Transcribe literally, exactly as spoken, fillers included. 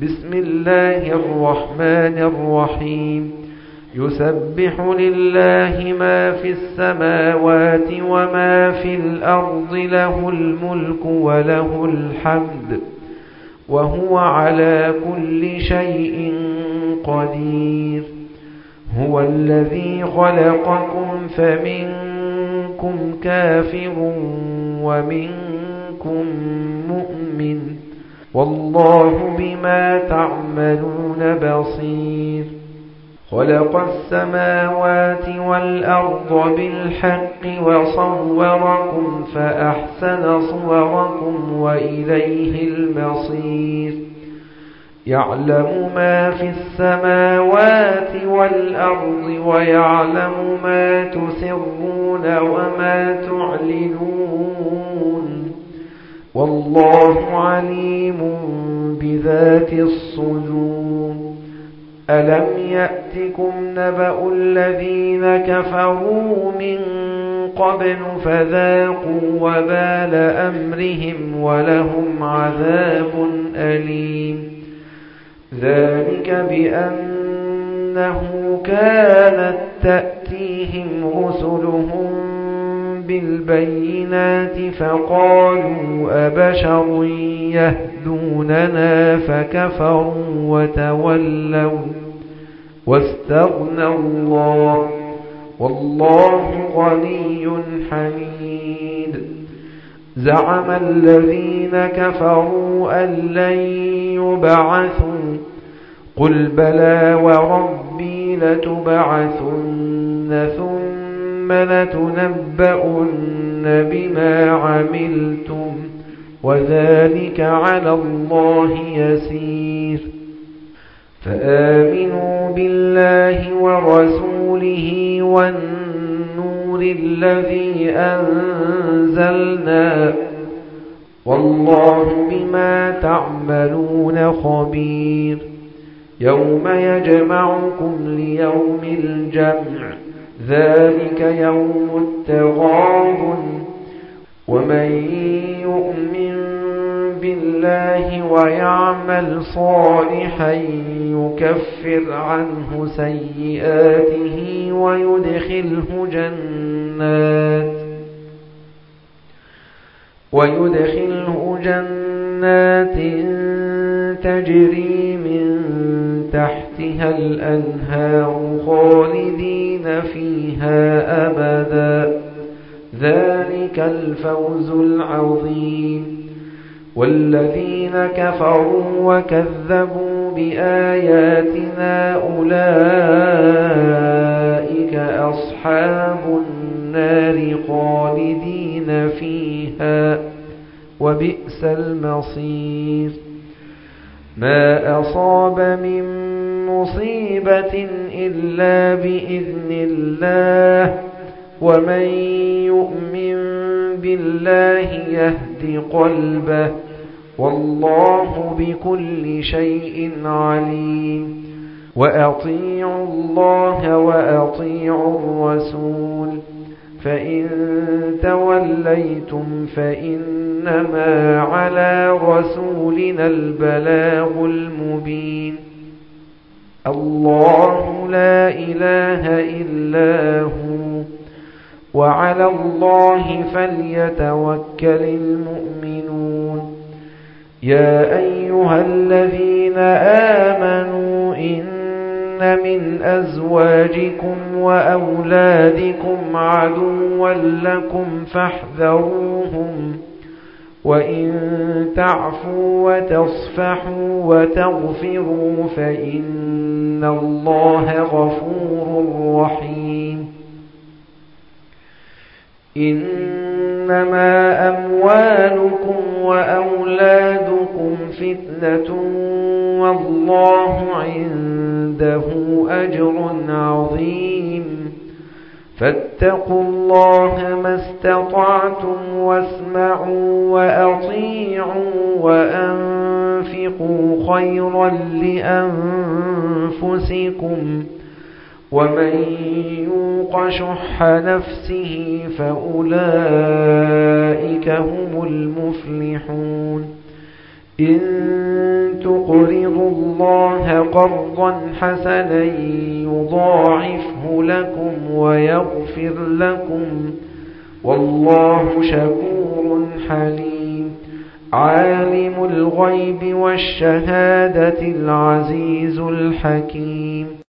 بسم الله الرحمن الرحيم يسبح لله ما في السماوات وما في الأرض له الملك وله الحمد وهو على كل شيء قدير هو الذي خلقكم فمنكم كافر ومنكم مؤمن والله بما تعملون بصير خلق السماوات والأرض بالحق وصوركم فأحسن صوركم وإليه المصير يعلم ما في السماوات والأرض ويعلم ما تسرون وما تعلنون والله عليم بذات الصدور ألم يأتكم نبأ الذين كفروا من قبل فذاقوا وبال أمرهم ولهم عذاب أليم ذلك بأنه كانت تأتيهم رسلهم بالبينات فقالوا أبشر يهدوننا فكفروا وتولوا واستغنى الله والله غني حميد زعم الذين كفروا أن لن يبعثوا قل بلى وربي لتبعثن ثم لتنبؤن بما عملتم وذلك على الله يسير فآمنوا بالله ورسوله والنور الذي أنزلنا والله بما تعملون خبير يوم يجمعكم ليوم الجمع ذلك يوم التغابن ومن يؤمن بالله ويعمل صالحا يكفر عنه سيئاته ويدخله جنات ويدخله جنات تجري من تحتها الأنهار خالدين فيها أبدا ذلك الفوز العظيم والذين كفروا وكذبوا بآياتنا أولئك أصحاب النار خالدين فيها وبئس المصير ما أصاب من مصيبة إلا بإذن الله ومن يؤمن بالله يهد قلبه والله بكل شيء عليم وأطيعوا الله وأطيعوا الرسول فإن توليتم فإنما على رسولنا البلاغ المبين الله لا إله إلا هو وعلى الله فليتوكل المؤمنون يا أيها الذين آمنوا إن من أزواجكم وأولادكم عدوا لكم فاحذروهم وإن تعفوا وتصفحوا وتغفروا فإن الله غفور رحيم إنما أموالكم وأولادكم فتنة والله عنده أجر عظيم فاتقوا الله ما استطعتم واسمعوا وأطيعوا وأنفقوا خيرا لأنفسكم ومن يوق شح نفسه فأولئك هم المفلحون إن تقرضوا الله قرضا حسنا يضاعفه لكم ويغفر لكم والله شكور حليم. عالم الغيب والشهادة العزيز الحكيم.